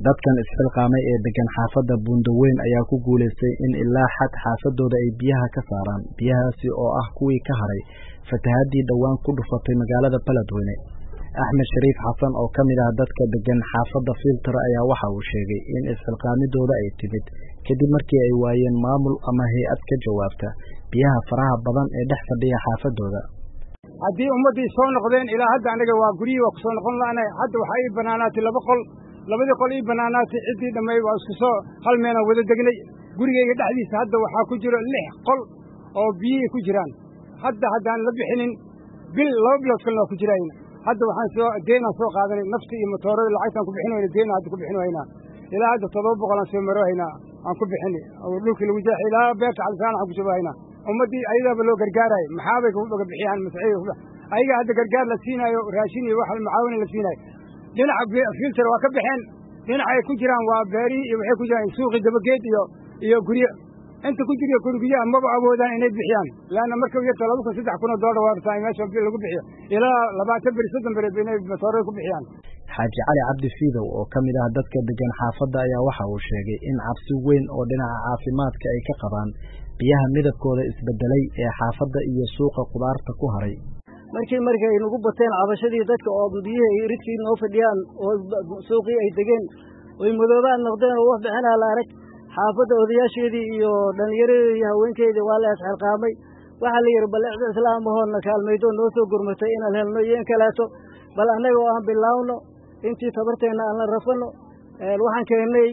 dadkan isxilqaamay ee degan xaafadda Buundaweyn ayaa ku guuleystay in ilaa xad xaafadooda ay biyaha ka saaraan biyahaasi oo ah kuwii ka haray fatahaadii dhawaan ku dhufatay magaalada Beledweyne. Axmed Shariif Xasan oo kamid ah dadka degan xaafadda Filter ayaa waxa uu sheegay in isxilqaamidooda ay timid kadib markii ay waayeen maamul ama hay'ad ka jawaabta biyaha faraha badan ee dhex fadhiya xaafadooda. haddii ummadii soo noqdeen ilaa hadda anaga waa guriyii waa ku soo noqon lahayn hadda waxa ay banaanaatay labadii qol ii banaanaatay cidii dhamay waa isku soo hal meel aan wada degnay gurigeyga dhexdiisa hadda waxaa ku jiro 6 qol oo biyo ku jiraan haddaan la bixinin bil 2 bilood kale ku jiraan hadda waxaan soo deena soo qaadanay nafti iyo matoorada lacagtan ku bixinayna deena hadda ku bixinayna ilaa hadda 700 aan soo marayna aan ku bixinay oo dhulkii lagu jeexay ilaa beerta calsaan aan ku jabahayna ummadii ayadaba loo gargaaray maxaa bay ku bixiyaan mas'uuliyad ayaga hadda gargaar la siinayo raashin iyo wax macaawin la siinayo dhinaca Filter waa ka bixeen dhinaca ay ku jiraan waa beeri iyo waxay ku jiraan suuqi dabageed iyo guriyo inta ku jiro guriga ma awoodaan inay bixiyaan laana marka uu yarta $3,000 waartaa meesha lagu bixiyo ilaa 20 bari 30 bari inay matoorada ku bixiyaan. Xaaji Cali Cabdi Fiidow oo kamid ah dadka degan xaafadda ayaa waxa uu sheegay in cabsi weyn oo dhinaca caafimaadka ay ka qabaan biyaha midabkooda isbedelay ee xaafadda iyo suuqa qudaarta ku haray. markay nagu bateen cabashadii dadka oo biyaha ridkii noo fadhiyaan oo suuqii ay degeen oo madoobaan noqdeen oo wax bixinaa la arag xaafadda odayaasheedii iyo dhalinyaradii iyo haweenkeedii waa la isxilqaamay waxa la yiri bal islaam ahoona kaalmaydo noo soo gurmatay inaan helno iyo in kaleeto bal anaga oo aan bilaawno intii tabarteena aan la rafano waxaan keenay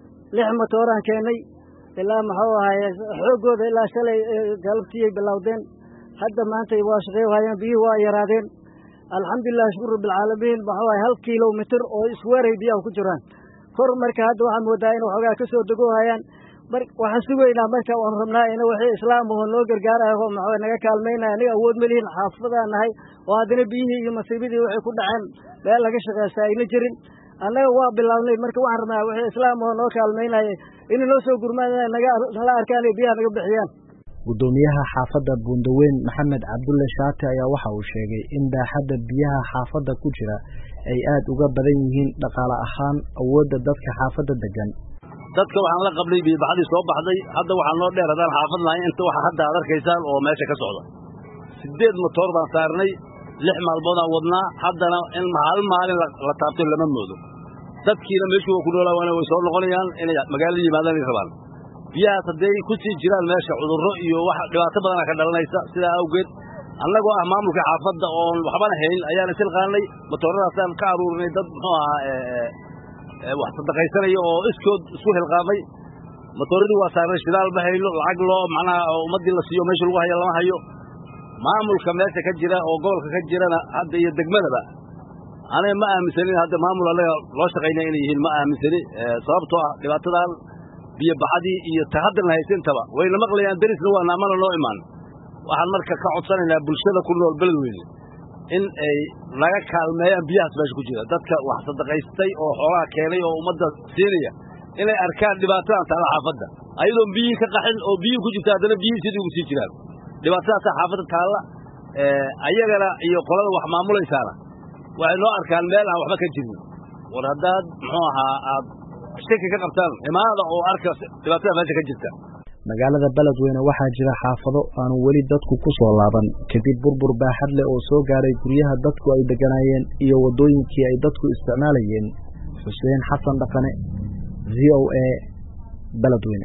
6 matooraan keenay ilaa maxuu ahaay xoogooda ilaa shalay galabtii bilowdeen hadda maanta waa shaqeeyaan biyo waa yaraadeen alxamdulillah shukr rabbil caalamiin maxuu ahaay 1 kiiloomitir oo iswaray biyaha ku jiraan kor marka hadda waxaan moodaa in waxoogaa ka soo degoohayaan waxaan sugaynaa marka waan rabnaa in wixii islaam oo noo gargaarayo maxaa naga kaalmeynaa aniga awood ma lihin xaafadaan nahay oo haddana biyihii iyo masiibadii waxay ku dhaceen meel laga shaqeystaa ayna jirin annaga waa bilaabnay marka waxaan rabnaa wixii islaam oo noo kaalmeynaya in noo soo gurmaadaan naga arkaan ee biyaha naga bixiyaan. Gudoomiyaha xaafadda Buundaweyn Maxamed Cabdulle Shaate ayaa waxa uu sheegay in baaxadda biyaha xaafadda ku jira ay aad uga badan yihiin dhaqaale ahaan awoodda dadka xaafadda degan. dadka waxaan la qablay biyo baxadii soo baxday hadda waxaan noo dheer hadaan xaafad lahayn inta waxa hadda aad arkaysaan oo meesha ka socda 8 matoor baan saarnay 6 maalmood aan wadnaa haddana in hal maalin la taabto lama moodo dadkiina meeshu ku noolaayeen way soo noqonayaan inay magaalada yimaadaan ay rabaan biyaha haday ku sii jiraan meesha cudurro iyo wax dhibaato badan ka dhalanaysa sida awgeed annagoo ah maamulka xaafadda oo waxbana hayn ayaan isxilqaanay matooradaasaan ka aruurinay dad muxuu ahaa wax sadaqaysanayo oo iskood isku hilqaamay matooradii waa saaray shidaal ma haylo lacag loo macnaha ummadii la siiyo meesha lagu hayo lama hayo maamulka meesha ka jira oo gobolka ka jirana hadda iyo degmadaba anay ma aaminsanin hadda maamul anaga loo shaqeynaa inay yihiin ma aaminsani sababtoo ah dhibaatadan biyo baxadii iyo tahaddan haysintaba wayna maqlayaan derisna waa naamana loo imaan waxaan marka ka codsanaynaa bulshada ku nool Beledweyne in ay laga kaalmeeyaan biyahaas meesha ku jira dadka wax sadaqaystay oo xoolaha keenay oo ummadda siinaya inay arkaan dhibaatada taala xaafadda ayadoo biyo ka qaxin oo biyo ku jirta hadana biyo sidii ugu sii jiraan dhibaatada xaafadda taala ayagana iyo qolada wax maamulaysaana waxay noo arkaan meel aan waxba ka jirin war haddaad muxuu ahaa aad shaki ka qabtaan imaada oo arka dhibaatada meesha ka jirta. Magaalada Beledweyne waxaa jira xaafado aan weli dadku ku soo laaban kadib burbur baaxad leh oo soo gaaray guryaha dadku ay deganayeen iyo wadooyinkii ay dadku isticmaalayeen. Xuseen Xasan Dhaqane VOA Beledweyne.